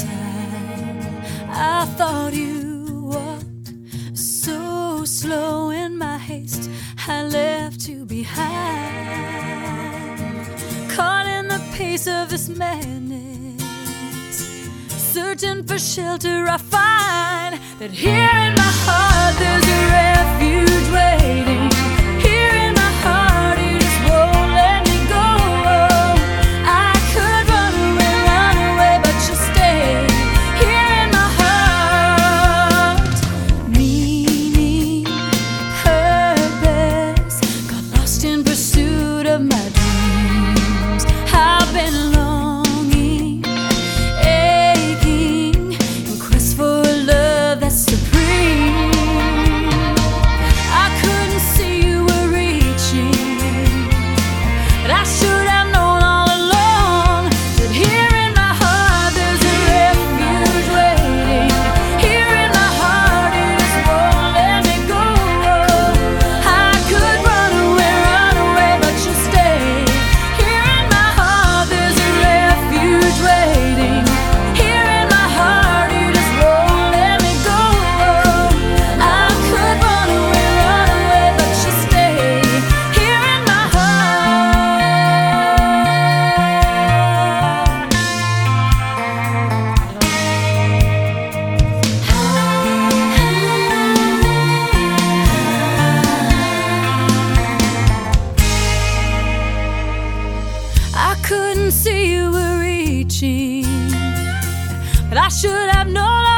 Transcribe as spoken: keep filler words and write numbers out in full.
I thought you walked so slow in my haste, I left you behind, caught in the pace of this madness. Searching for shelter, I find that here in my heart there's a refuge waiting. Here in my heart you just won't let me go. I could run away, run away, but you stay here in my heart. Meaning, purpose, got lost in pursuit of my dreams. I've been longing, aching, in quest for a love that's supreme. I couldn't see you were reaching, but I should have known all along that here in my heart there's a refuge waiting. Here in my heart you just won't let me go. I could run away, run away, but you stay. Here in my heart there's a refuge waiting. Here in my heart you just won't let me go. I could run away, run away, but you stay. Here in my I couldn't see you were reaching, but I should have known